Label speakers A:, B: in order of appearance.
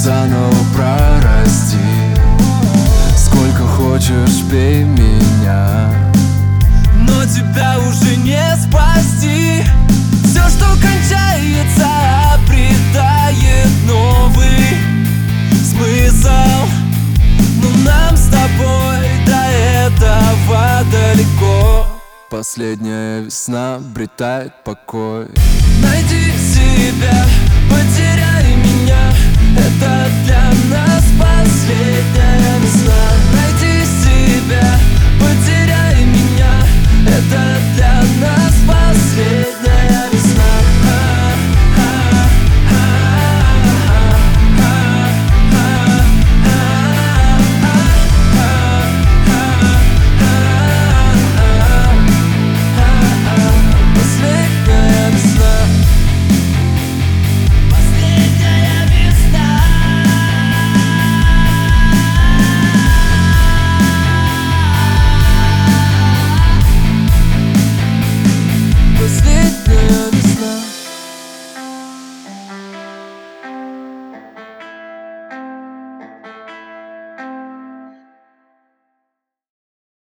A: заново прорасти. Сколько хочешь, бей меня,
B: но тебя уже не спасти. Все, что кончается, обретает новый смысл. Но нам с тобой до этого далеко.
A: Последняя весна обретает покой.
B: Найди себя, потеряй меня, это для нас последняя весна. Найди себя, потеряй меня, это для нас последняя.